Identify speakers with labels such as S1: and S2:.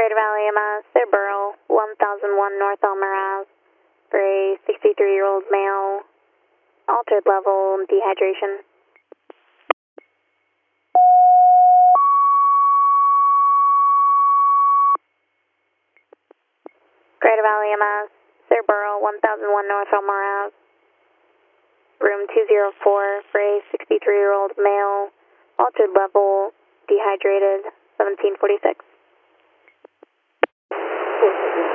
S1: Greater Valley EMS, Cerbero, 1001 North Elmer Ave, for a 63-year-old male, altered level dehydration. Greater Valley EMS, Cerbero, 1001 North Elmer Ave, room 204 for a 63-year-old male, altered level, dehydrated, 1746.